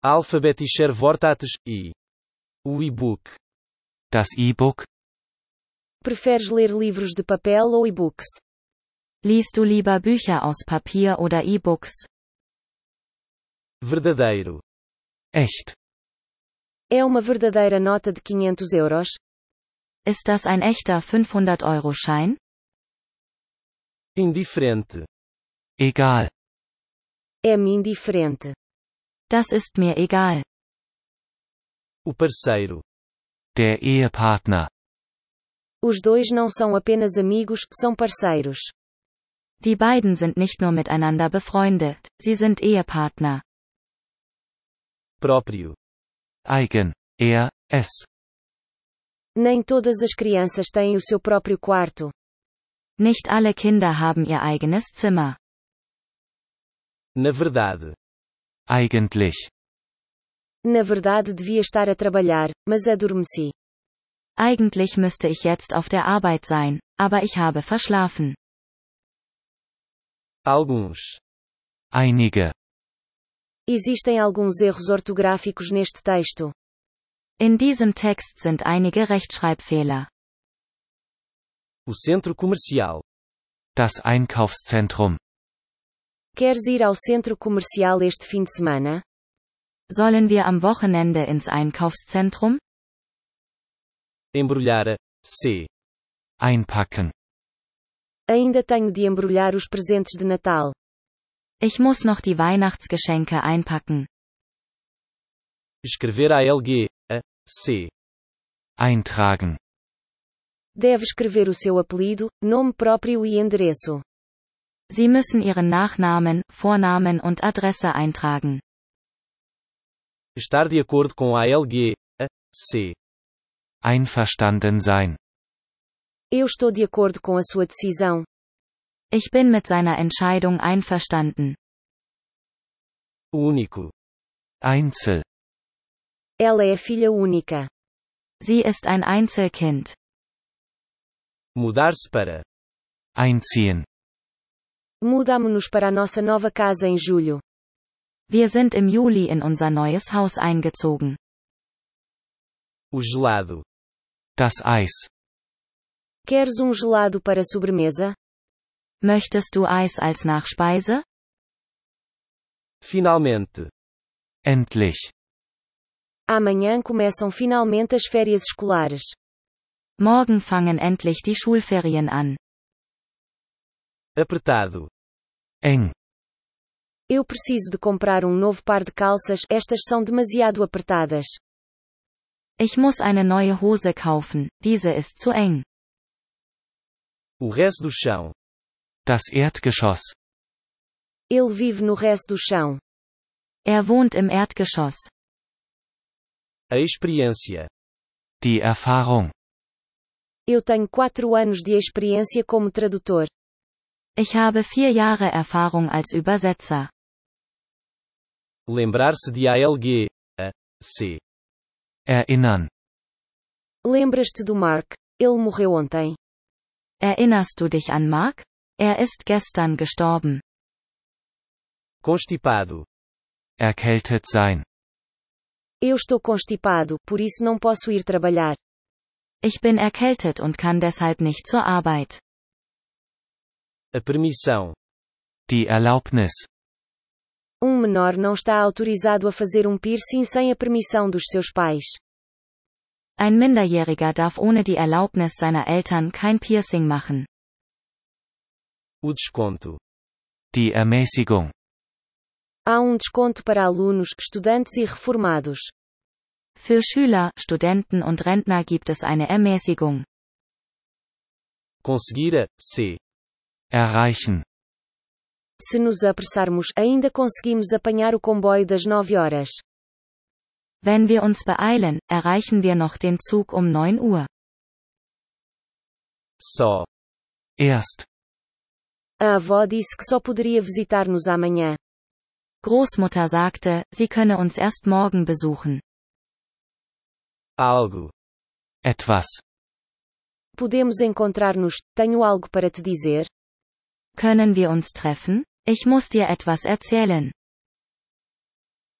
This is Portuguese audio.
Alphabetischer Wortates e. O e-book. Das E-Book? Preferes ler livros de papel ou e-books? Liest du lieber Bücher aus Papier oder E-Books? Verdadeiro. Echt. É uma verdadeira nota de 500 euros? Ist das ein echter 500-Euro-Schein? Indiferente. Egal. É-me indiferente. Das ist mir egal. O parceiro. Der Ehepartner. Os dois não são apenas amigos, são parceiros. Die beiden sind nicht nur miteinander befreundet, sie sind Ehepartner. Próprio. Eigen. Er, es. Nem todas as crianças têm o seu próprio quarto. Nicht alle Kinder haben ihr eigenes Zimmer. Na verdade. Eigentlich. Na verdade devia estar a trabalhar, mas adormeci. Eigentlich müsste ich jetzt auf der Arbeit sein, aber ich habe verschlafen. Alguns. Einige. Existem alguns erros ortográficos neste texto. In diesem Text sind einige Rechtschreibfehler. O centro comercial. Das Einkaufszentrum. Queres ir ao centro comercial este fim de semana? Sollen wir am Wochenende ins Einkaufszentrum? Embrulhar. C. Einpacken. Ainda tenho de embrulhar os presentes de Natal. Ich muss noch die Weihnachtsgeschenke einpacken. Escrever ALG. A. C. Eintragen. Deve escrever o seu apelido, nome próprio e endereço. Sie müssen Ihren Nachnamen, Vornamen und Adresse eintragen. Estar de acordo com ALG. A. C. Einverstanden sein. Eu estou de acordo com a sua decisão. Ich bin mit seiner Entscheidung einverstanden. Único. Einzel. Ela é filha única. Sie ist ein Einzelkind. Mudar-se para. Einziehen. Mudamo-nos para a nossa nova casa em julho. Wir sind im Juli in unser neues Haus eingezogen. O gelado. Das Eis. Queres gelado para sobremesa? Möchtest du Eis als Nachspeise? Finalmente. Endlich. Amanhã começam finalmente as férias escolares. Morgen fangen endlich die Schulferien an. Apertado. Eng. Eu preciso de comprar novo par de calças, estas são demasiado apertadas. Ich muss eine neue Hose kaufen, diese ist zu eng. O resto do chão. Das Erdgeschoss. Ele vive no resto do chão. Er wohnt im Erdgeschoss. A experiência. Die Erfahrung. Eu tenho 4 anos de experiência como tradutor. Ich habe 4 Jahre Erfahrung als Übersetzer. Lembrar-se de ALG. A. C. Erinnern. Lembras-te do Mark? Ele morreu ontem. Erinnerst du dich an Mark? Er ist gestern gestorben. Constipado. Erkältet sein. Eu estou constipado, por isso não posso ir trabalhar. Ich bin erkältet und kann deshalb nicht zur Arbeit. A permissão. Die Erlaubnis. Menor não está autorizado a fazer piercing sem a permissão dos seus pais. Ein Minderjähriger darf ohne die Erlaubnis seiner Eltern kein Piercing machen. O desconto. Die Ermäßigung. Há desconto para alunos, estudantes e reformados. Für Schüler, Studenten und Rentner gibt es eine Ermäßigung. Conseguir a. C. Erreichen. Se nos apressarmos, ainda conseguimos apanhar o comboio das 9 horas. Wenn wir uns beeilen, erreichen wir noch den Zug um 9 Uhr. Só. Erst. A avó disse que só poderia visitar-nos amanhã. Großmutter sagte, sie könne uns erst morgen besuchen. Algo. Etwas. Podemos encontrar-nos, tenho algo para te dizer. Können wir uns treffen? Ich muss dir etwas erzählen.